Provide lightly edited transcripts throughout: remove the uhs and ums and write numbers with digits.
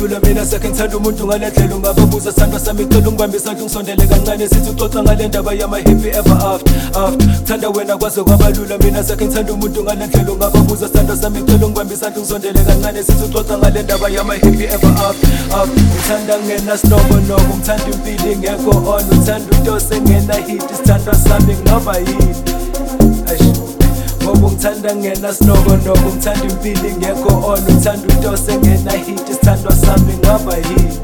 kwabalula mina sekhe ngithanda umuntu ngale ndlela ungababuza sandwa sami ngicela ungibambe isandla ungisondele kancane sithi uxoxa ngale ndaba yama-happy ever after kuthanda wena kwaze kwabalula mina sekhe ngithanda umuntu ngale ndlela ungababuza sandwa sami ngicela ungibambe isandla ungisondele kancane sithi uxoxa ngale ndaba yama-happy ever after ngithanda ngena sinobonoko ngithanda impilo ingekho on ngithanda utose ngena hit isithandwa sami nginoba yini ngoba ngithanda ngena sinobonoko ngithanda impilo ingekho on ngithanda utose ngena hit isithandwa sami nginoba yini.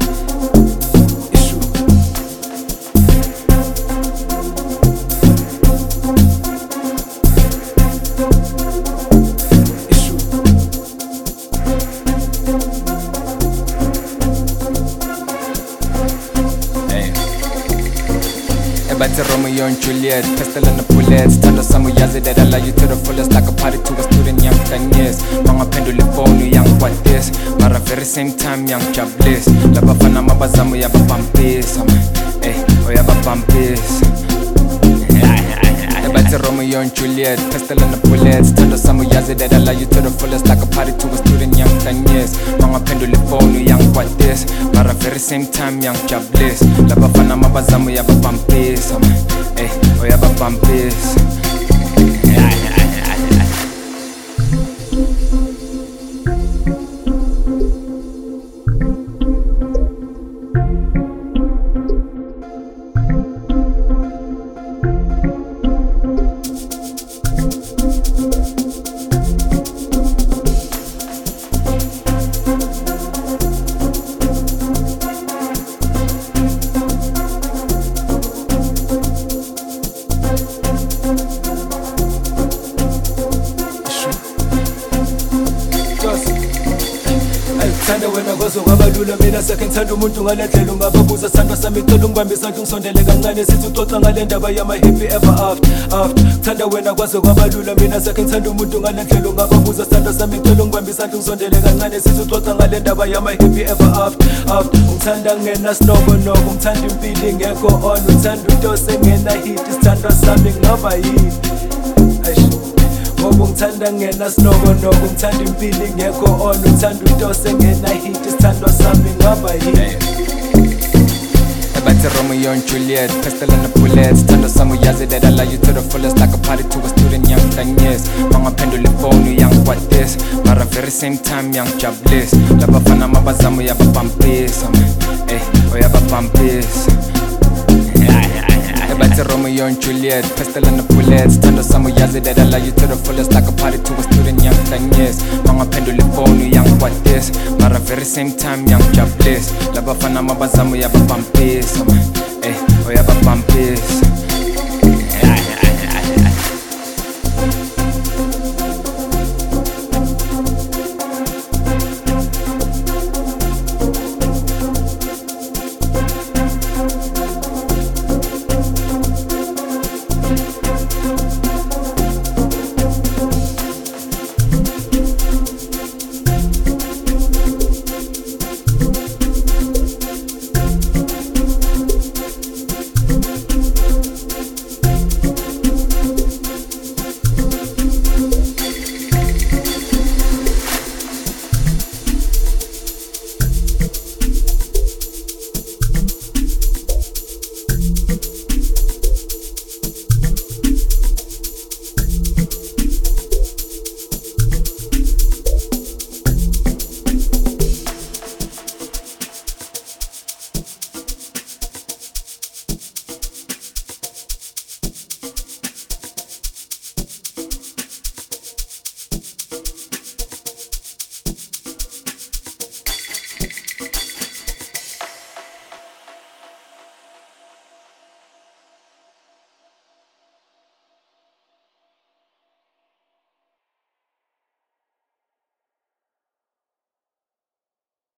Back to Romeo and Juliet, pistol and the bullets. Tell us some yazi that I love you to the fullest, like a party to a student, young 10 years. Mama pendule phone, young what this. But at very same time, young jobless. Laba fana mabazamu yaba pampis. Oh yaba pampis. Back to Romeo and Juliet, pistol and the bullets. Tell us some yazi that I love you to the fullest, like a party to a student, young 10 years. Mama pendule phone, young what this. But at very same time, young jobless. Laba fana mabazamu yaba pampis. Oh yaba pampis. Thanda wena kwaze kwabalula mina sekhe ngithanda umuntu ngale ndlela ungababuza sandwa sami ngicela ungibambe isandla ungisondele kancane sithi uxoxa ngale ndaba yama-happy ever after kuthanda wena kwaze kwabalula mina sekhe ngithanda umuntu ngale ndlela ungababuza sandwa sami ngicela ungibambe isandla ungisondele kancane sithi uxoxa ngale ndaba yama-happy ever after ngithanda ngena sinobonoko ngithanda impilo ingekho on ngithanda utose ngena hit isithandwa sami nginoba yini ngoba ngithanda ngena sinobonoko ngithanda impilo ingekho on ngithanda utose ngena hit isithandwa sami ngaba yini. Back to Romeo and Juliet, pistol and the bullets. Tell us some yazi that I love you to the fullest, like a party to a student, young 10 years. Mama pendule phone, young what this. But at very same time, young jobless. Laba fana mabazamu yaba pampis. Oh yaba pampis. Back to Romeo and Juliet, pistol and the bullets. Tell us some yazi that I love you to the fullest, like a party to a student, young 10 years. Mama pendule phone, young what this. But at very same time, young jobless. Laba fana mabazamu yaba pampis. Oh yaba pampis.